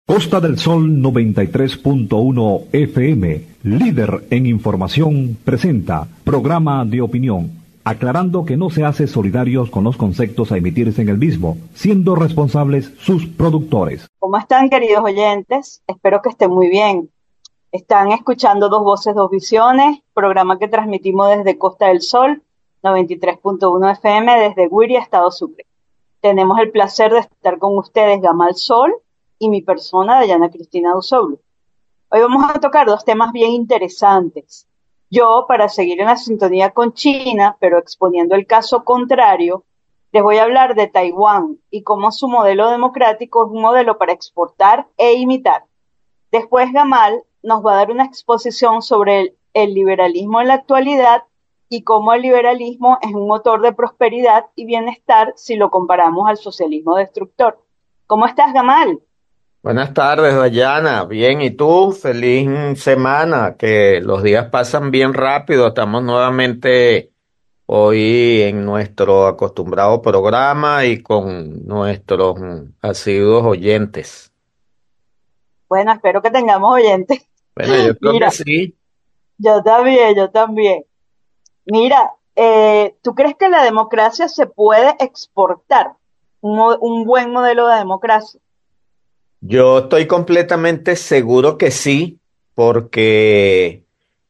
Costa del Sol 93.1 FM, líder en información, presenta programa de opinión, aclarando que no se hace solidarios con los conceptos a emitirse en el mismo, siendo responsables sus productores. ¿Cómo están, queridos oyentes? Espero que estén muy bien. Están escuchando Dos Voces, Dos Visiones, programa que transmitimos desde Costa del Sol 93.1 FM desde Guiria, Estado Sucre. Tenemos el placer de estar con ustedes, Gamal Sol, y mi persona, Dayana Cristina Usoulu. Hoy vamos a tocar dos temas bien interesantes. Yo, para seguir en la sintonía con China, pero exponiendo el caso contrario, les voy a hablar de Taiwán y cómo su modelo democrático es un modelo para exportar e imitar. Después Gamal nos va a dar una exposición sobre el liberalismo en la actualidad y cómo el liberalismo es un motor de prosperidad y bienestar si lo comparamos al socialismo destructor. ¿Cómo estás, Gamal? Buenas tardes, Dayana. Bien, ¿y tú? Feliz semana, que los días pasan bien rápido. Estamos nuevamente hoy en nuestro acostumbrado programa y con nuestros asiduos oyentes. Bueno, espero que tengamos oyentes. Bueno, yo creo que Mira, sí. yo también. Mira, ¿tú crees que la democracia se puede exportar? Un buen modelo de democracia. Yo estoy completamente seguro que sí, porque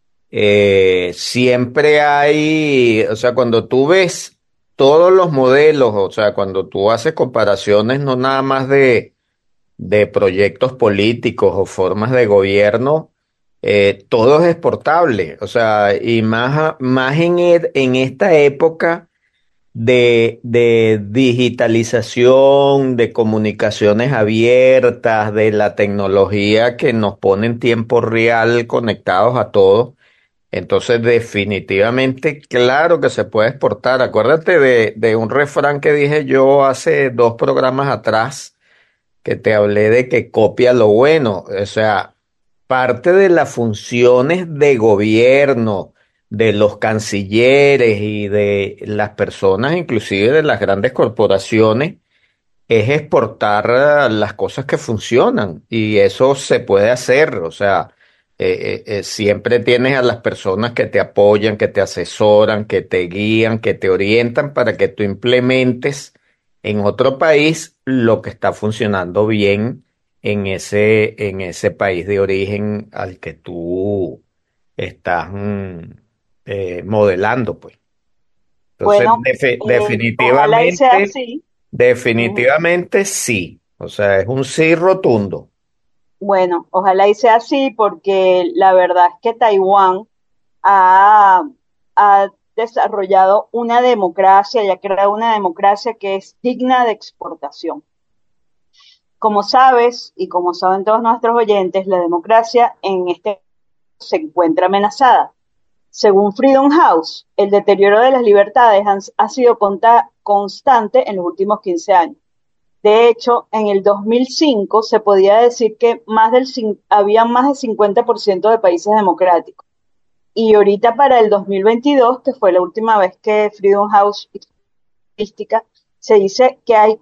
siempre hay, o sea, cuando tú ves todos los modelos, o sea, cuando tú haces comparaciones no nada más de proyectos políticos o formas de gobierno, todo es exportable, o sea, y más en esta época de digitalización, de comunicaciones abiertas, de la tecnología que nos pone en tiempo real conectados a todos. Entonces, definitivamente, claro que se puede exportar. Acuérdate de un refrán que dije yo hace dos programas atrás, que te hablé de que copia lo bueno. O sea, parte de las funciones de gobierno, de los cancilleres y de las personas, inclusive de las grandes corporaciones, es exportar las cosas que funcionan y eso se puede hacer, o sea, siempre tienes a las personas que te apoyan, que te asesoran, que te guían, que te orientan para que tú implementes en otro país lo que está funcionando bien en ese país de origen al que tú estás modelando, pues. Entonces, Bueno, ojalá y sea definitivamente. así. Ujú. Definitivamente sí, o sea, es un sí rotundo. Bueno, ojalá y sea así porque la verdad es que Taiwán ha, ha desarrollado una democracia y ha creado una democracia que es digna de exportación. Como sabes, y como saben todos nuestros oyentes, la democracia en este se encuentra amenazada. Según Freedom House, el deterioro de las libertades ha sido constante en los últimos 15 años. De hecho, en el 2005 se podía decir que había más del 50% de países democráticos. Y ahorita para el 2022, que fue la última vez que Freedom House hizo estadística, se dice que hay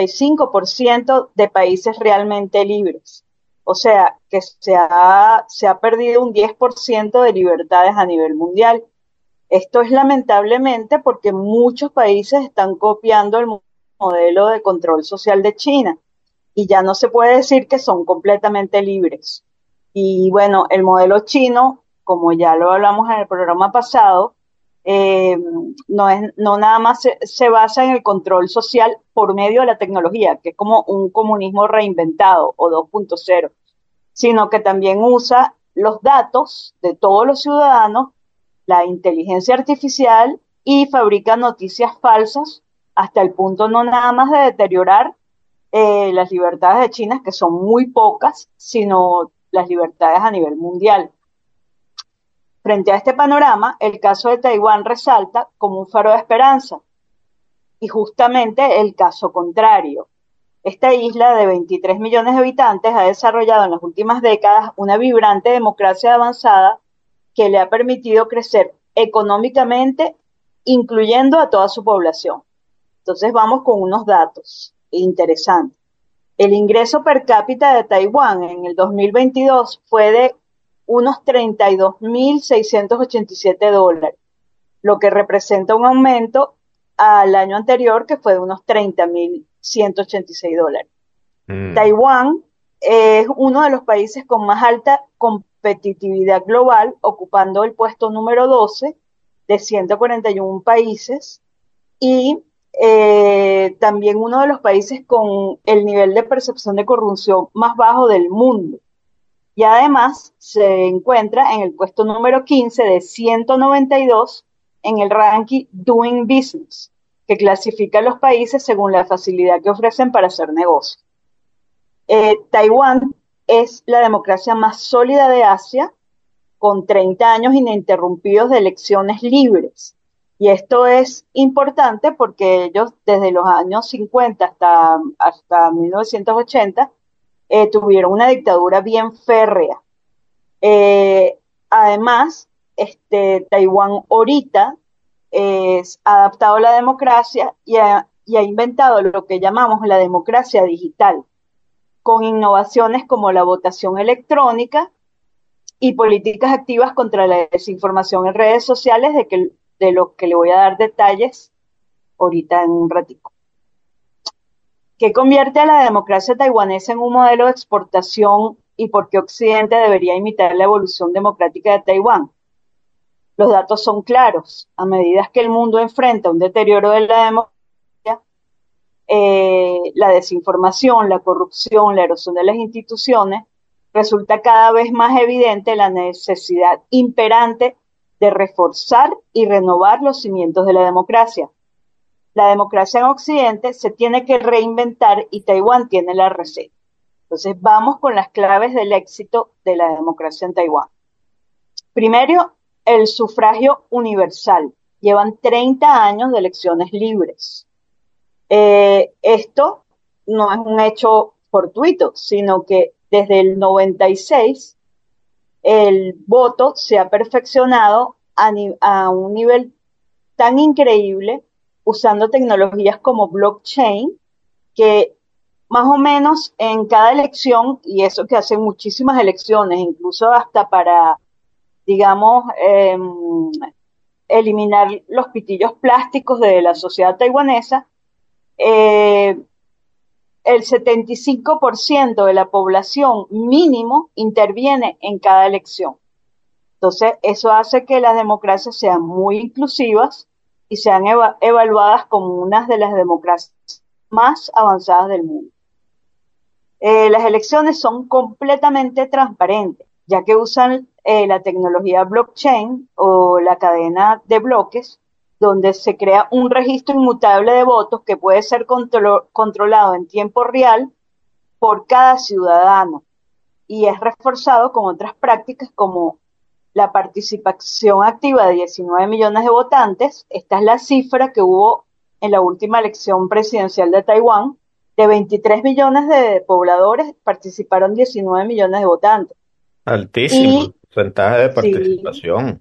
45% de países realmente libres. O sea, que se ha perdido un 10% de libertades a nivel mundial. Esto es lamentablemente porque muchos países están copiando el modelo de control social de China y ya no se puede decir que son completamente libres. Y bueno, el modelo chino, como ya lo hablamos en el programa pasado, no nada más se basa en el control social por medio de la tecnología, que es como un comunismo reinventado o 2.0, sino que también usa los datos de todos los ciudadanos, la inteligencia artificial y fabrica noticias falsas hasta el punto no nada más de deteriorar las libertades de China, que son muy pocas, sino las libertades a nivel mundial. Frente a este panorama, el caso de Taiwán resalta como un faro de esperanza y justamente el caso contrario. Esta isla de 23 millones de habitantes ha desarrollado en las últimas décadas una vibrante democracia avanzada que le ha permitido crecer económicamente, incluyendo a toda su población. Entonces vamos con unos datos interesantes. El ingreso per cápita de Taiwán en el 2022 fue de unos $32.687, lo que representa un aumento al año anterior que fue de unos $30.186. Taiwán es uno de los países con más alta competitividad global, ocupando el puesto número 12 de 141 países y también uno de los países con el nivel de percepción de corrupción más bajo del mundo. Y además se encuentra en el puesto número 15 de 192 en el ranking Doing Business, que clasifica a los países según la facilidad que ofrecen para hacer negocios. Taiwán es la democracia más sólida de Asia, con 30 años ininterrumpidos de elecciones libres. Y esto es importante porque ellos desde los años 50 hasta 1980 tuvieron una dictadura bien férrea. Además, Taiwán ahorita ha adaptado la democracia y ha inventado lo que llamamos la democracia digital, con innovaciones como la votación electrónica y políticas activas contra la desinformación en redes sociales, de lo que le voy a dar detalles ahorita en un ratico. ¿Qué convierte a la democracia taiwanesa en un modelo de exportación y por qué Occidente debería imitar la evolución democrática de Taiwán? Los datos son claros. A medida que el mundo enfrenta un deterioro de la democracia, la desinformación, la corrupción, la erosión de las instituciones, resulta cada vez más evidente la necesidad imperante de reforzar y renovar los cimientos de la democracia. La democracia en Occidente se tiene que reinventar y Taiwán tiene la receta. Entonces vamos con las claves del éxito de la democracia en Taiwán. Primero, el sufragio universal. Llevan 30 años de elecciones libres. Esto no es un hecho fortuito, sino que desde el 96 el voto se ha perfeccionado a un nivel tan increíble usando tecnologías como blockchain, que más o menos en cada elección, y eso que hacen muchísimas elecciones, incluso hasta para, digamos, eliminar los pitillos plásticos de la sociedad taiwanesa, el 75% de la población mínimo interviene en cada elección. Entonces, eso hace que las democracias sean muy inclusivas y sean evaluadas como una de las democracias más avanzadas del mundo. Las elecciones son completamente transparentes, ya que usan la tecnología blockchain o la cadena de bloques, donde se crea un registro inmutable de votos que puede ser controlado en tiempo real por cada ciudadano y es reforzado con otras prácticas como la participación activa de 19 millones de votantes. Esta es la cifra que hubo en la última elección presidencial de Taiwán. De 23 millones de pobladores participaron 19 millones de votantes. Altísimo porcentaje de participación.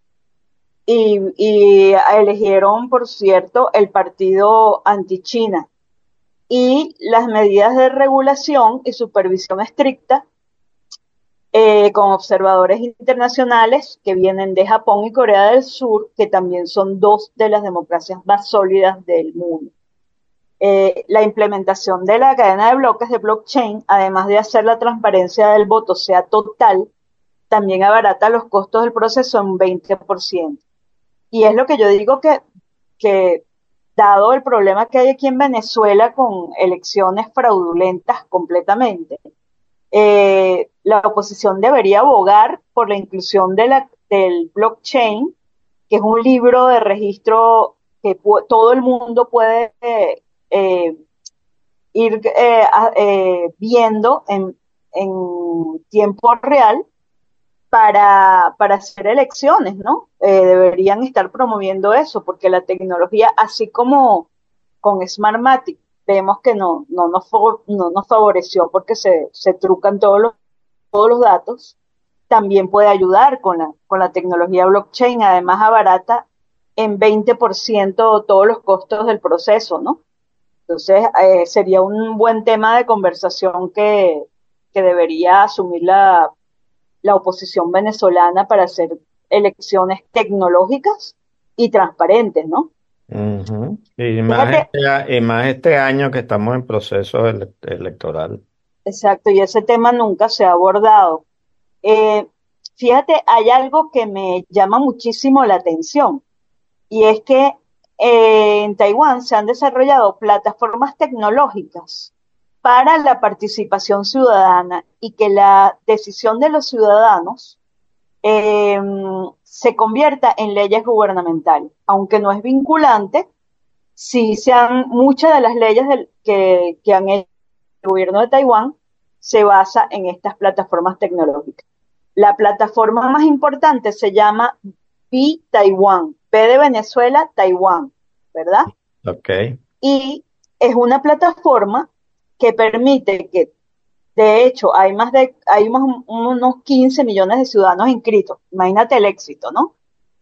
Y eligieron, por cierto, el partido anti-China. Y las medidas de regulación y supervisión estricta con observadores internacionales que vienen de Japón y Corea del Sur, que también son dos de las democracias más sólidas del mundo. La implementación de la cadena de bloques de blockchain, además de hacer la transparencia del voto sea total, también abarata los costos del proceso en un 20%. Y es lo que yo digo que dado el problema que hay aquí en Venezuela con elecciones fraudulentas completamente, la oposición debería abogar por la inclusión del blockchain, que es un libro de registro que todo el mundo puede ir viendo en tiempo real para hacer elecciones, ¿no? Deberían estar promoviendo eso, porque la tecnología, así como con Smartmatic, vemos que no nos favoreció porque se trucan todos los datos, también puede ayudar con la tecnología blockchain, además abarata en 20% todos los costos del proceso, ¿no? Entonces, sería un buen tema de conversación que debería asumir la oposición venezolana para hacer elecciones tecnológicas y transparentes, ¿no? Ujú. Y más Fíjate, y más este año que estamos en proceso electoral. exacto, y ese tema nunca se ha abordado. Eh, Fíjate, hay algo que me llama muchísimo la atención, y es que en Taiwán se han desarrollado plataformas tecnológicas para la participación ciudadana y que la decisión de los ciudadanos eh, se convierta en leyes gubernamentales. Aunque no es vinculante, sí muchas de las leyes que han hecho el gobierno de Taiwán se basa en estas plataformas tecnológicas. La plataforma más importante se llama Taiwán, P de Venezuela, Taiwán, ¿verdad? Ok. Y es una plataforma que permite que, de hecho, hay unos 15 millones de ciudadanos inscritos. Imagínate el éxito, ¿no?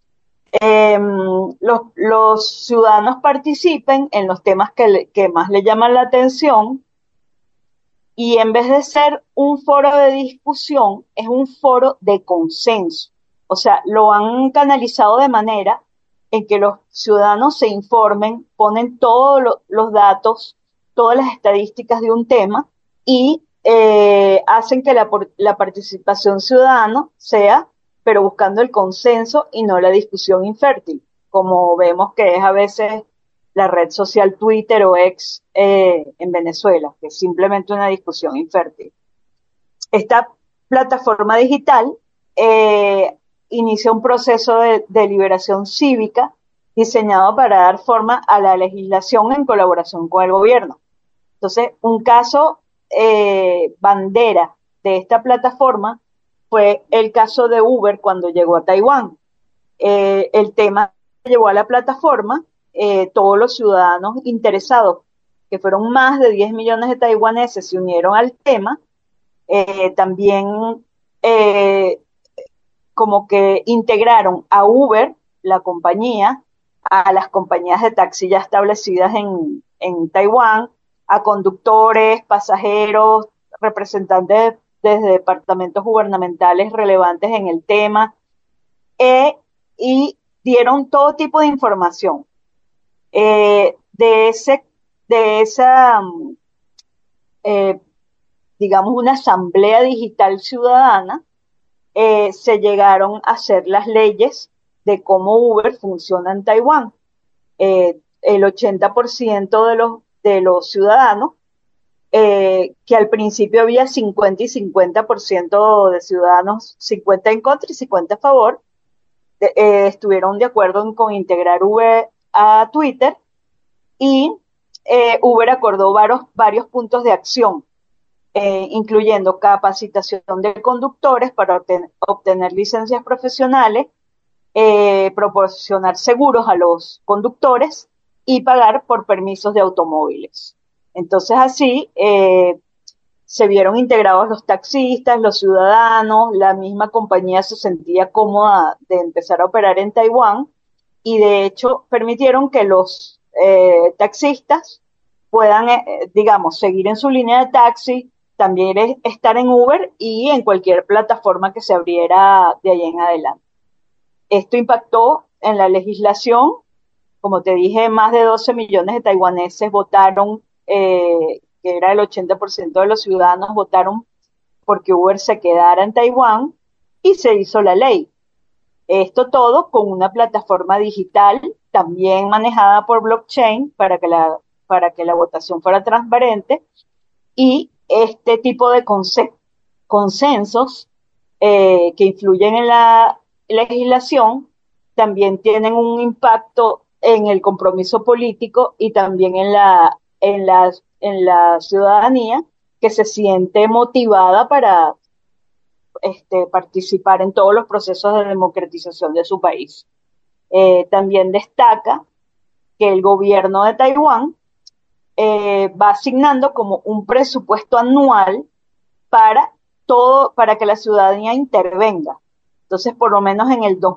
Los ciudadanos participen en los temas que más le llaman la atención, y en vez de ser un foro de discusión, es un foro de consenso. O sea, lo han canalizado de manera en que los ciudadanos se informen, ponen todos los datos, todas las estadísticas de un tema, y hacen que la participación ciudadana sea, pero buscando el consenso y no la discusión infértil, como vemos que es a veces la red social Twitter o X en Venezuela, que es simplemente una discusión infértil. Esta plataforma digital eh, inicia un proceso de liberación cívica diseñado para dar forma a la legislación en colaboración con el gobierno. Entonces, un caso bandera de esta plataforma fue el caso de Uber cuando llegó a Taiwán. El tema que llevó a la plataforma, todos los ciudadanos interesados, que fueron más de 10 millones de taiwaneses, se unieron al tema. También eh, como que integraron a Uber, la compañía, a las compañías de taxi ya establecidas en Taiwán, a conductores, pasajeros, representantes desde departamentos gubernamentales relevantes en el tema, y dieron todo tipo de información. De ese, de esa, eh, digamos, una asamblea digital ciudadana, se llegaron a hacer las leyes de cómo Uber funciona en Taiwán. El 80% de los ciudadanos, que al principio había 50 y 50% de ciudadanos, 50 en contra y 50 a favor, estuvieron de acuerdo con integrar Uber a Twitter, y Uber acordó varios puntos de acción, incluyendo capacitación de conductores para obtener licencias profesionales, proporcionar seguros a los conductores y pagar por permisos de automóviles. Entonces así se vieron integrados los taxistas, los ciudadanos, la misma compañía se sentía cómoda de empezar a operar en Taiwán, y de hecho permitieron que los taxistas puedan, digamos, seguir en su línea de taxi, también estar en Uber y en cualquier plataforma que se abriera de ahí en adelante. Esto impactó en la legislación. Como te dije, más de 12 millones de taiwaneses votaron, que era el 80% de los ciudadanos votaron porque Uber se quedara en Taiwán, y se hizo la ley. Esto todo con una plataforma digital también manejada por blockchain para que la votación fuera transparente, y este tipo de consensos que influyen en la legislación también tienen un impacto en el compromiso político y también en la ciudadanía, que se siente motivada para participar en todos los procesos de democratización de su país. También destaca que el gobierno de Taiwán va asignando como un presupuesto anual para que la ciudadanía intervenga. Entonces, por lo menos en el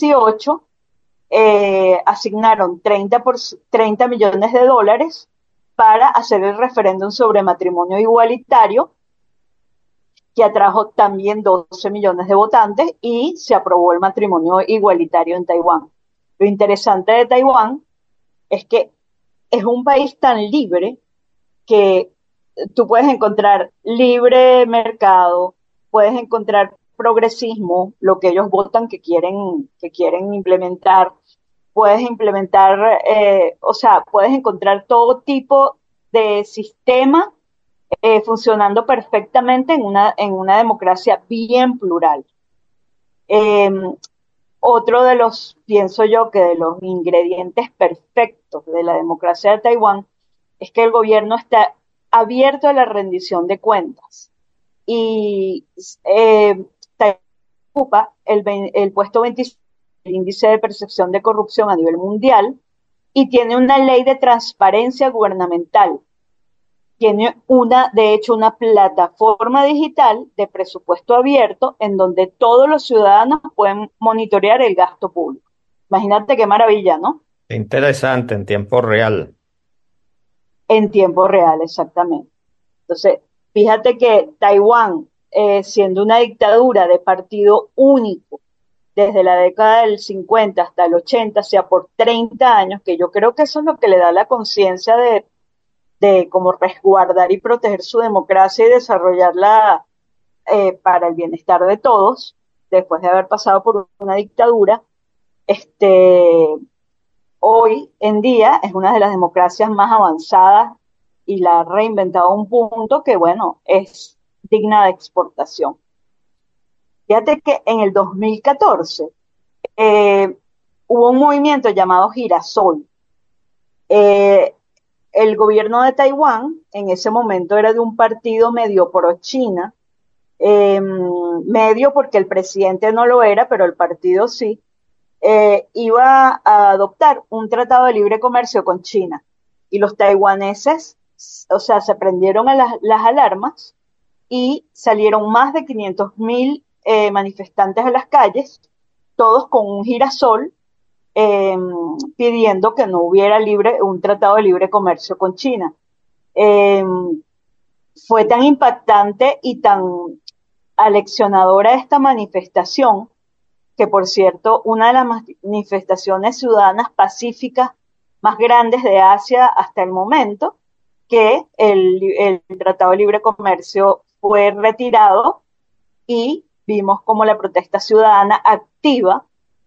2018 asignaron 30 millones de dólares para hacer el referéndum sobre matrimonio igualitario, que atrajo también 12 millones de votantes y se aprobó el matrimonio igualitario en Taiwán. Lo interesante de Taiwán es que es un país tan libre que tú puedes encontrar libre mercado, puedes encontrar progresismo, lo que ellos votan que quieren implementar, puedes implementar, puedes encontrar todo tipo de sistema funcionando perfectamente en una democracia bien plural. Eh, Otro de los, pienso yo, que de los ingredientes perfectos de la democracia de Taiwán es que el gobierno está abierto a la rendición de cuentas. Y Taiwán ocupa el puesto 25 del índice de percepción de corrupción a nivel mundial y tiene una ley de transparencia gubernamental. Tiene de hecho, una plataforma digital de presupuesto abierto en donde todos los ciudadanos pueden monitorear el gasto público. Imagínate qué maravilla, ¿no? Interesante, en tiempo real. En tiempo real, exactamente. Entonces, fíjate que Taiwán, siendo una dictadura de partido único desde la década del 50 hasta el 80, o sea, por 30 años, que yo creo que eso es lo que le da la conciencia de cómo resguardar y proteger su democracia y desarrollarla para el bienestar de todos, después de haber pasado por una dictadura, hoy en día es una de las democracias más avanzadas y la ha reinventado a un punto que, bueno, es digna de exportación. Fíjate que en el 2014 hubo un movimiento llamado Girasol. El gobierno de Taiwán en ese momento era de un partido medio pro-China, medio porque el presidente no lo era, pero el partido sí, iba a adoptar un tratado de libre comercio con China. Y los taiwaneses, o sea, se prendieron a las alarmas y salieron más de 500,000 manifestantes a las calles, todos con un girasol, pidiendo que no hubiera un tratado de libre comercio con China. Fue tan impactante y tan aleccionadora esta manifestación, que por cierto, una de las manifestaciones ciudadanas pacíficas más grandes de Asia hasta el momento, que el Tratado de Libre Comercio fue retirado y vimos como la protesta ciudadana activa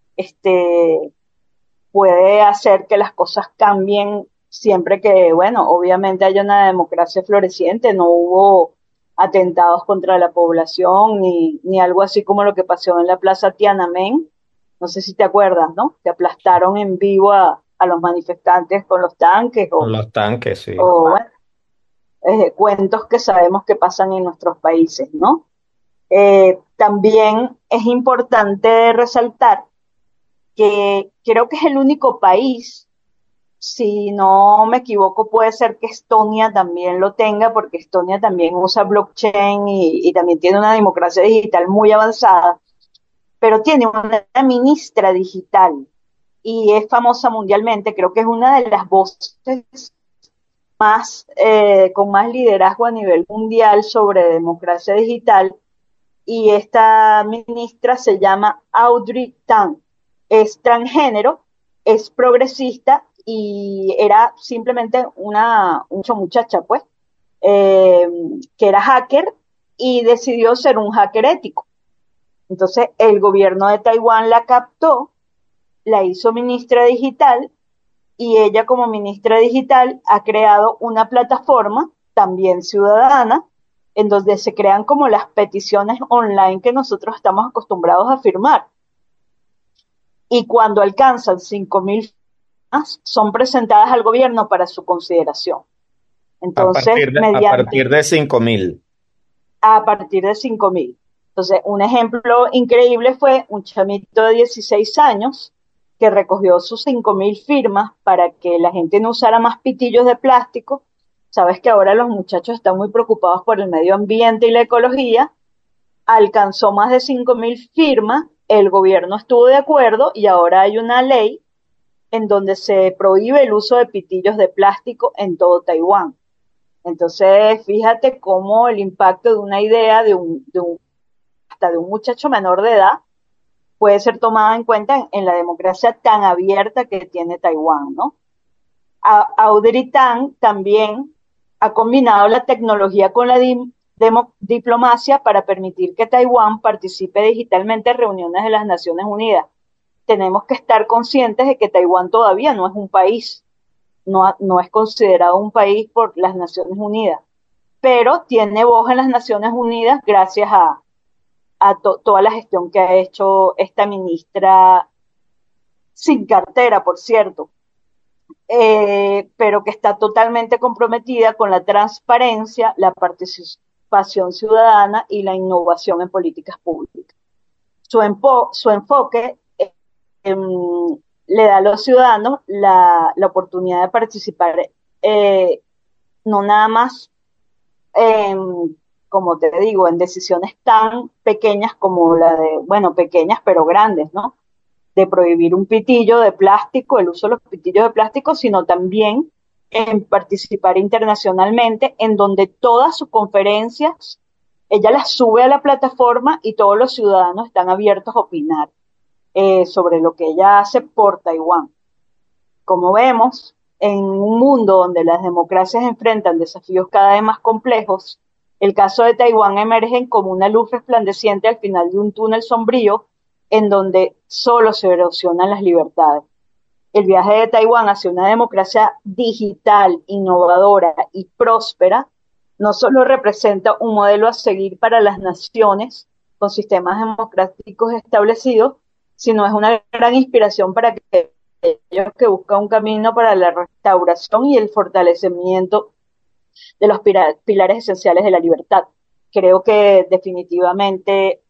puede hacer que las cosas cambien siempre que, bueno, obviamente haya una democracia floreciente, no hubo atentados contra la población ni algo así como lo que pasó en la Plaza Tiananmen. No sé si te acuerdas, ¿no? Que aplastaron en vivo a los manifestantes con los tanques Con los tanques, sí. o bueno, cuentos que sabemos que pasan en nuestros países, ¿no? También es importante resaltar que creo que es el único país, si no me equivoco, puede ser que Estonia también lo tenga, porque Estonia también usa blockchain y también tiene una democracia digital muy avanzada, pero tiene una ministra digital y es famosa mundialmente. Creo que es una de las voces más con más liderazgo a nivel mundial sobre democracia digital, y esta ministra se llama Audrey Tang. Es transgénero, es progresista y era simplemente una muchacha, pues, que era hacker y decidió ser un hacker ético. Entonces el gobierno de Taiwán la captó, la hizo ministra digital, y ella como ministra digital ha creado una plataforma también ciudadana en donde se crean como las peticiones online que nosotros estamos acostumbrados a firmar. Y cuando alcanzan 5,000 firmas, son presentadas al gobierno para su consideración. Entonces, a partir de 5,000. A partir de 5,000. Entonces, un ejemplo increíble fue un chamito de 16 años que recogió sus 5,000 firmas para que la gente no usara más pitillos de plástico. Sabes que ahora los muchachos están muy preocupados por el medio ambiente y la ecología. Alcanzó más de 5,000 firmas, el gobierno estuvo de acuerdo y ahora hay una ley en donde se prohíbe el uso de pitillos de plástico en todo Taiwán. Entonces, fíjate cómo el impacto de una idea hasta de un muchacho menor de edad puede ser tomada en cuenta en la democracia tan abierta que tiene Taiwán, ¿no? Audrey Tang también ha combinado la tecnología con la diplomacia para permitir que Taiwán participe digitalmente en reuniones de las Naciones Unidas. Tenemos que estar conscientes de que Taiwán todavía no es un país, no es considerado un país por las Naciones Unidas, pero tiene voz en las Naciones Unidas gracias a toda la gestión que ha hecho esta ministra sin cartera, por cierto, pero que está totalmente comprometida con la transparencia, la participación ciudadana y la innovación en políticas públicas. Su enfoque le da a los ciudadanos la oportunidad de participar, no nada más, como te digo, en decisiones tan pequeñas como la de, bueno, pequeñas pero grandes, ¿no? De prohibir un pitillo de plástico, el uso de los pitillos de plástico, sino también en participar internacionalmente, en donde todas sus conferencias, ella las sube a la plataforma y todos los ciudadanos están abiertos a opinar sobre lo que ella hace por Taiwán. Como vemos, en un mundo donde las democracias enfrentan desafíos cada vez más complejos, el caso de Taiwán emerge como una luz resplandeciente al final de un túnel sombrío en donde solo se erosionan las libertades. El viaje de Taiwán hacia una democracia digital, innovadora y próspera no solo representa un modelo a seguir para las naciones con sistemas democráticos establecidos, sino es una gran inspiración para aquellos que buscan un camino para la restauración y el fortalecimiento de los pilares esenciales de la libertad. Creo que definitivamente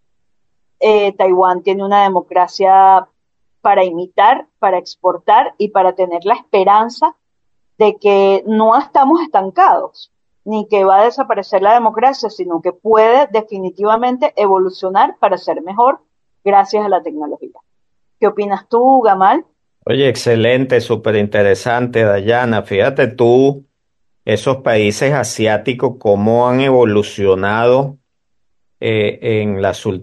Taiwán tiene una democracia para imitar, para exportar y para tener la esperanza de que no estamos estancados, ni que va a desaparecer la democracia, sino que puede definitivamente evolucionar para ser mejor gracias a la tecnología. ¿Qué opinas tú, Gamal? Oye, excelente, súper interesante, Dayana. Fíjate tú, esos países asiáticos, cómo han evolucionado en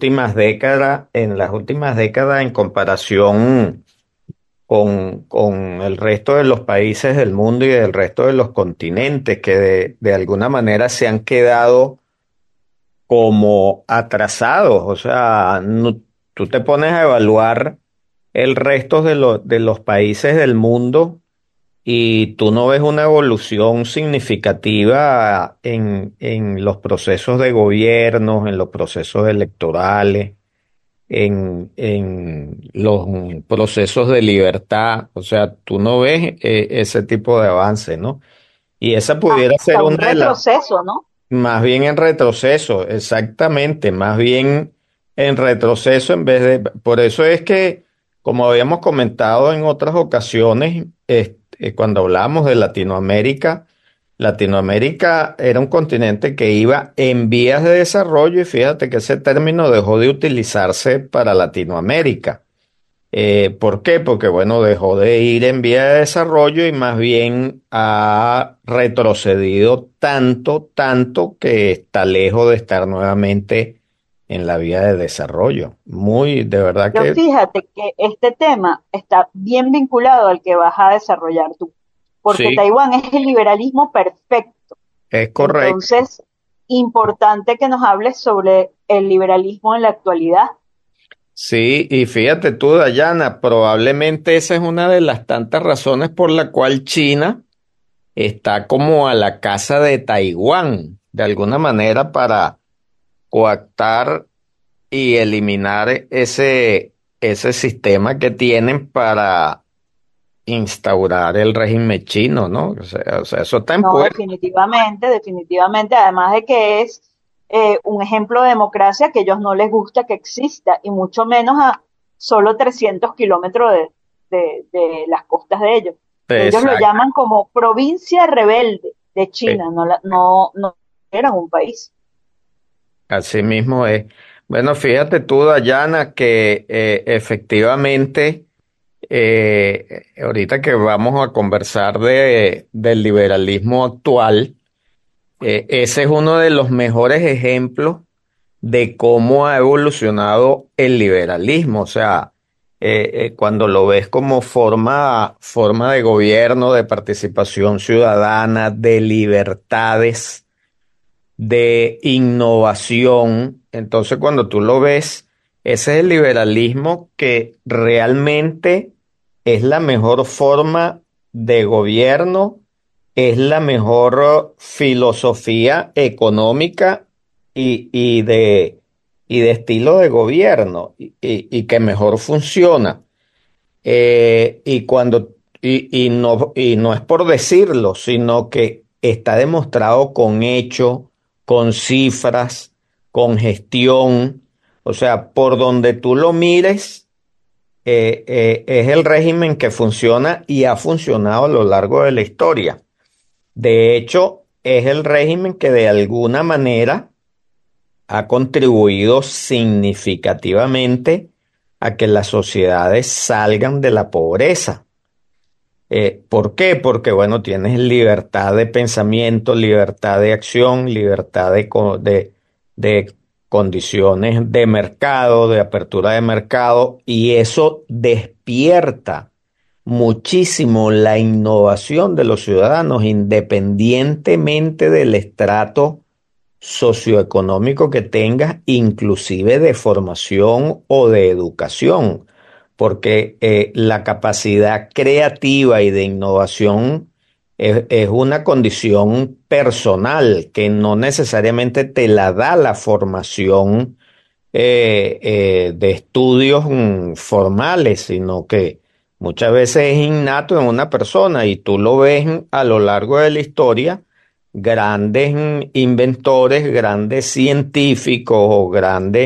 las últimas décadas en comparación con el resto de los países del mundo y del resto de los continentes, que de alguna manera se han quedado como atrasados. O sea, tú te pones a evaluar el resto de los países del mundo y tú no ves una evolución significativa en los procesos de gobierno, en los procesos electorales, en los procesos de libertad. O sea, tú no ves ese tipo de avance, ¿no? Y esa pudiera ser Hasta un una de las, retroceso, ¿no? más bien en retroceso, exactamente, más bien en retroceso en vez de... Por eso es que, como habíamos comentado en otras ocasiones, cuando hablábamos de Latinoamérica, Latinoamérica era un continente que iba en vías de desarrollo y fíjate que ese término dejó de utilizarse para Latinoamérica. ¿Por qué? Porque, bueno, dejó de ir en vía de desarrollo y más bien ha retrocedido tanto, tanto que está lejos de estar nuevamente en la vía de desarrollo. Muy, de verdad Pero que fíjate que este tema está bien vinculado al que vas a desarrollar tú, porque sí, Taiwán es el liberalismo perfecto. es correcto. Entonces, importante que nos hables sobre el liberalismo en la actualidad. Sí, y fíjate tú, Dayana, probablemente esa es una de las tantas razones por la cual China está como a la casa de Taiwán, de alguna manera para coactar y eliminar ese sistema que tienen para instaurar el régimen chino, ¿no? O sea, eso está en No, puerta. definitivamente, definitivamente, además de que es un ejemplo de democracia que a ellos no les gusta que exista, y mucho menos a solo 300 kilómetros de las costas de ellos. Ellos lo Exacto, llaman como provincia rebelde de China, no eran un país. así mismo es. Bueno, fíjate tú, Dayana, que efectivamente ahorita que vamos a conversar del liberalismo actual, ese es uno de los mejores ejemplos de cómo ha evolucionado el liberalismo. O sea, cuando lo ves como forma de gobierno, de participación ciudadana, de libertades, de innovación, entonces cuando tú lo ves, ese es el liberalismo que realmente es la mejor forma de gobierno, es la mejor filosofía económica y de estilo de gobierno y que mejor funciona. Y no es por decirlo, sino que está demostrado con hecho, con cifras, con gestión. O sea, por donde tú lo mires, es el régimen que funciona y ha funcionado a lo largo de la historia. De hecho, es el régimen que de alguna manera ha contribuido significativamente a que las sociedades salgan de la pobreza. ¿Por qué? Porque, bueno, tienes libertad de pensamiento, libertad de acción, libertad de condiciones de mercado, de apertura de mercado, y eso despierta muchísimo la innovación de los ciudadanos, independientemente del estrato socioeconómico que tengas, inclusive de formación o de educación, porque la capacidad creativa y de innovación es una condición personal que no necesariamente te la da la formación de estudios formales, sino que muchas veces es innato en una persona y tú lo ves a lo largo de la historia, grandes inventores, grandes científicos o grandes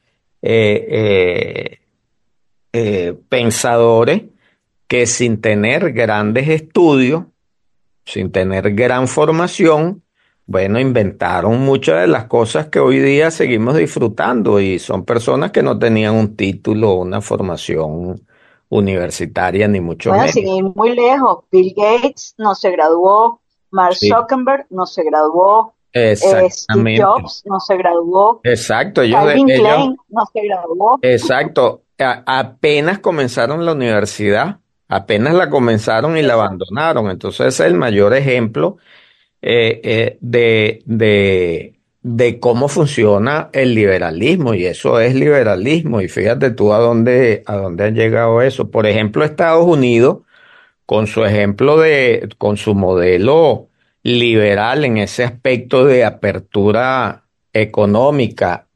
eh, pensadores que sin tener grandes estudios, sin tener gran formación, bueno, inventaron muchas de las cosas que hoy día seguimos disfrutando y son personas que no tenían un título o una formación universitaria, ni mucho Bueno, sin menos. ir muy lejos, Bill Gates no se graduó, Mark Sí, Zuckerberg no se graduó, Steve exactamente. Jobs no se graduó, Exacto, Calvin Klein no se graduó. exacto, apenas comenzaron la universidad, apenas la comenzaron y la Exacto. abandonaron. Entonces ese es el mayor ejemplo de cómo funciona el liberalismo, y eso es liberalismo. Y fíjate tú a dónde ha llegado eso. Por ejemplo, Estados Unidos, con su modelo liberal en ese aspecto de apertura económica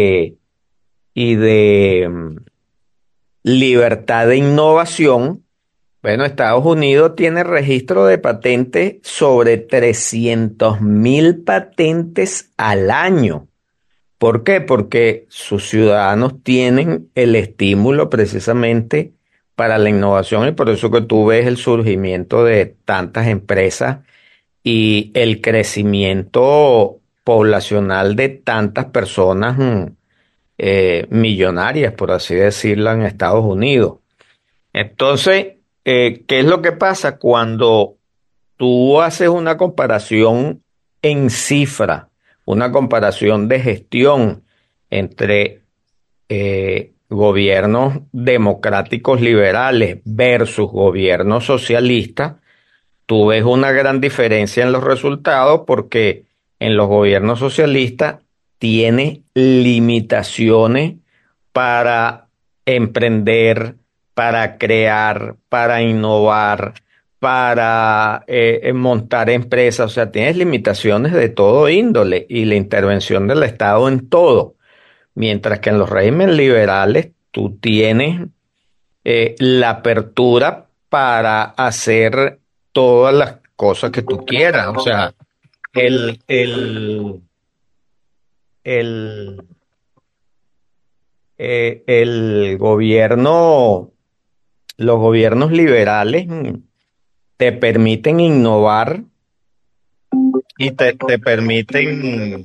y de libertad de innovación. Bueno, Estados Unidos tiene registro de patentes sobre 300.000 patentes al año. ¿Por qué? Porque sus ciudadanos tienen el estímulo precisamente para la innovación, y por eso que tú ves el surgimiento de tantas empresas y el crecimiento poblacional de tantas personas millonarias, por así decirlo, en Estados Unidos. Entonces, ¿qué es lo que pasa cuando tú haces una comparación en cifra, una comparación de gestión entre gobiernos democráticos liberales versus gobiernos socialistas? Tú ves una gran diferencia en los resultados porque en los gobiernos socialistas tiene limitaciones para emprender, para crear, para innovar, para montar empresas. O sea, tienes limitaciones de todo índole y la intervención del Estado en todo. Mientras que en los regímenes liberales tú tienes la apertura para hacer todas las cosas que tú quieras. O sea, el, el, el, el gobierno, los gobiernos liberales te permiten innovar y te permiten,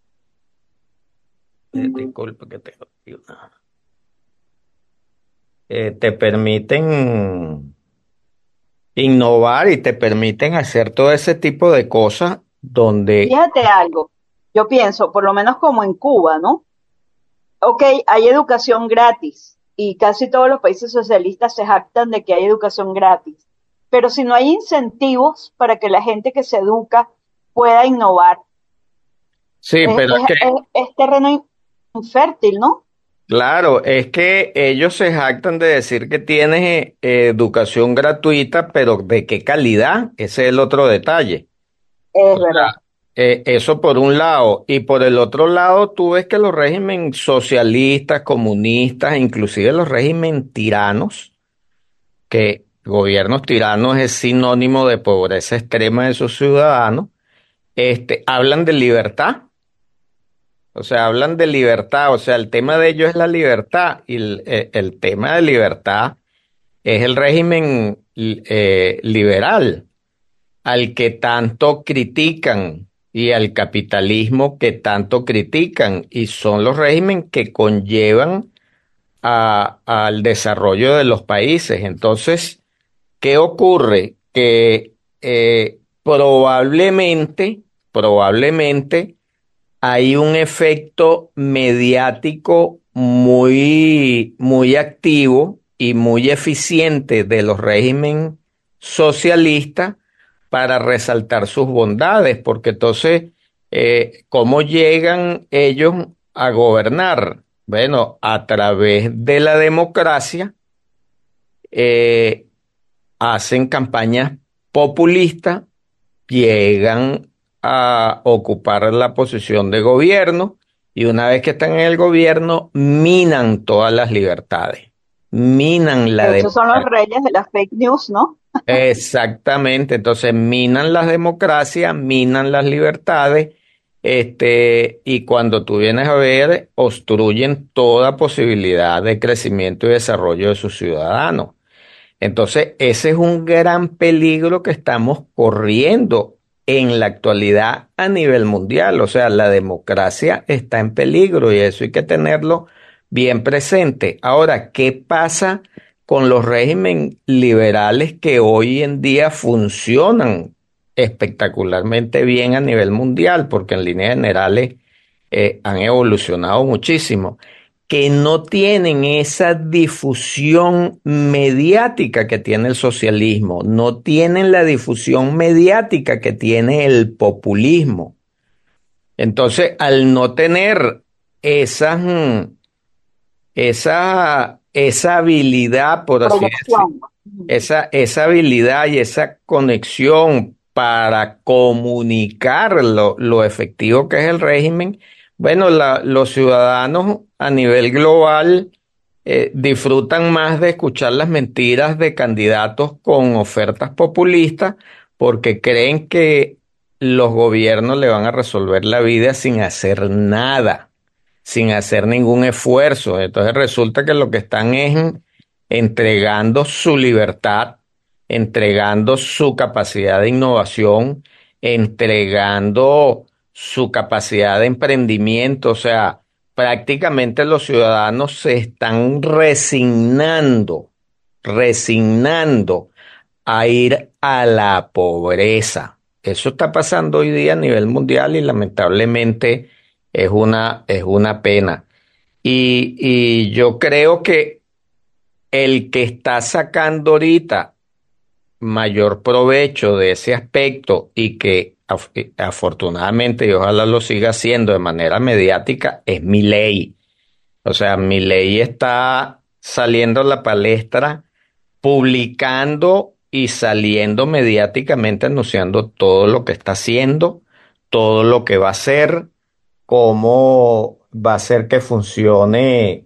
disculpa que tengo aquí una. te permiten innovar y te permiten hacer todo ese tipo de cosas donde, Fíjate algo, yo pienso, por lo menos como en Cuba, ¿no? Ok, hay educación gratis y casi todos los países socialistas se jactan de que hay educación gratis, pero si no hay incentivos para que la gente que se educa pueda innovar, sí, pero es que, es terreno infértil, ¿no? claro, es que ellos se jactan de decir que tienes educación gratuita, pero ¿de qué calidad? Ese es el otro detalle. Es O verdad. sea, eso por un lado. Y por el otro lado, tú ves que los regímenes socialistas, comunistas, inclusive los regímenes tiranos, que gobiernos tiranos es sinónimo de pobreza extrema de sus ciudadanos, hablan de libertad. O sea, hablan de libertad. O sea, el tema de ellos es la libertad. Y el tema de libertad es el régimen liberal al que tanto critican y al capitalismo que tanto critican, y son los regímenes que conllevan al desarrollo de los países. Entonces, ¿qué ocurre? Que probablemente hay un efecto mediático muy, muy activo y muy eficiente de los regímenes socialistas para resaltar sus bondades, porque entonces, ¿cómo llegan ellos a gobernar? Bueno, a través de la democracia, eh, hacen campañas populistas, llegan a ocupar la posición de gobierno y una vez que están en el gobierno, minan todas las libertades, minan la Esos son los democracia. reyes de las fake news, ¿no? Exactamente, entonces minan las democracias, minan las libertades, y cuando tú vienes a ver, obstruyen toda posibilidad de crecimiento y desarrollo de sus ciudadanos. Entonces, ese es un gran peligro que estamos corriendo en la actualidad a nivel mundial. O sea, la democracia está en peligro y eso hay que tenerlo bien presente. Ahora, ¿qué pasa con los regímenes liberales que hoy en día funcionan espectacularmente bien a nivel mundial? Porque en líneas generales han evolucionado muchísimo, que no tienen esa difusión mediática que tiene el socialismo, no tienen la difusión mediática que tiene el populismo. Entonces, al no tener esas, esa habilidad, por así decir, Proyección. esa habilidad y esa conexión para comunicar lo efectivo que es el régimen, bueno, los ciudadanos a nivel global disfrutan más de escuchar las mentiras de candidatos con ofertas populistas porque creen que los gobiernos le van a resolver la vida sin hacer nada, sin hacer ningún esfuerzo. Entonces resulta que lo que están es entregando su libertad, entregando su capacidad de innovación, entregando su capacidad de emprendimiento. O sea, prácticamente los ciudadanos se están resignando a ir a la pobreza. Eso está pasando hoy día a nivel mundial y lamentablemente es una pena. Y yo creo que el que está sacando ahorita mayor provecho de ese aspecto y que afortunadamente y ojalá lo siga haciendo de manera mediática es Milei. O sea, Milei está saliendo a la palestra, publicando y saliendo mediáticamente anunciando todo lo que está haciendo, todo lo que va a hacer, cómo va a hacer que funcione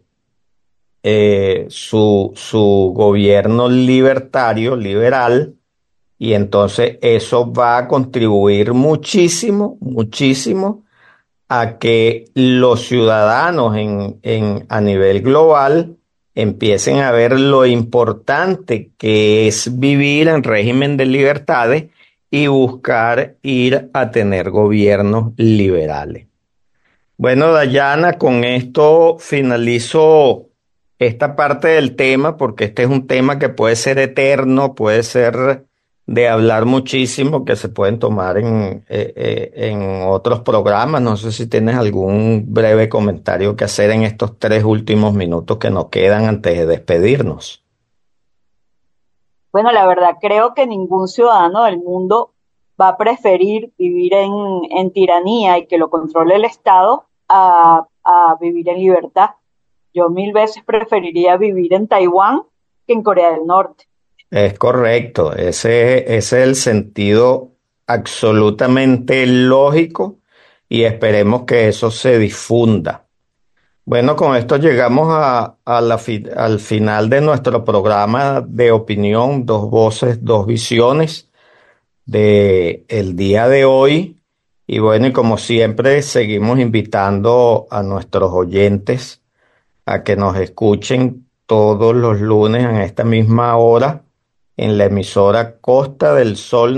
su gobierno libertario, liberal, y entonces eso va a contribuir muchísimo, muchísimo a que los ciudadanos a nivel global empiecen a ver lo importante que es vivir en régimen de libertades y buscar ir a tener gobiernos liberales. Bueno, Dayana, con esto finalizo esta parte del tema, porque este es un tema que puede ser eterno, puede ser de hablar muchísimo, que se pueden tomar en otros programas. No sé si tienes algún breve comentario que hacer en estos 3 últimos minutos que nos quedan antes de despedirnos. Bueno, la verdad creo que ningún ciudadano del mundo va a preferir vivir en tiranía y que lo controle el Estado a vivir en libertad. Yo mil veces preferiría vivir en Taiwán que en Corea del Norte. Es correcto, ese es el sentido absolutamente lógico y esperemos que eso se difunda. Bueno, con esto llegamos al final de nuestro programa de opinión, dos voces, dos visiones de el día de hoy. Y bueno, y como siempre, seguimos invitando a nuestros oyentes a que nos escuchen todos los lunes en esta misma hora en la emisora Costa del Sol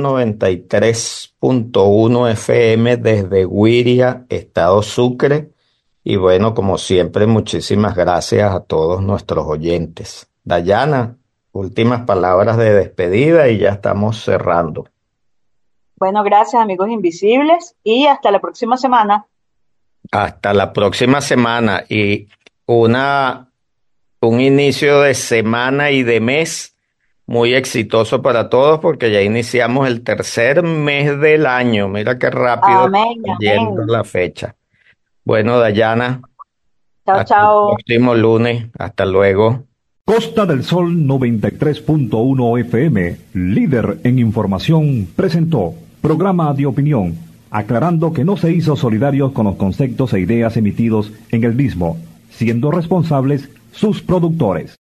93.1 FM desde Guiria, Estado Sucre. Y bueno, como siempre, muchísimas gracias a todos nuestros oyentes. Dayana, últimas palabras de despedida y ya estamos cerrando. Bueno, gracias amigos invisibles y hasta la próxima semana. Hasta la próxima semana y una, un inicio de semana y de mes muy exitoso para todos porque ya iniciamos el tercer mes del año. Mira qué rápido Amén, está yendo amén. la fecha. Bueno, Dayana, Chao, hasta el chao. próximo lunes. Hasta luego. Costa del Sol 93.1 FM, líder en información, presentó programa de opinión, aclarando que no se hizo solidarios con los conceptos e ideas emitidos en el mismo, siendo responsables sus productores.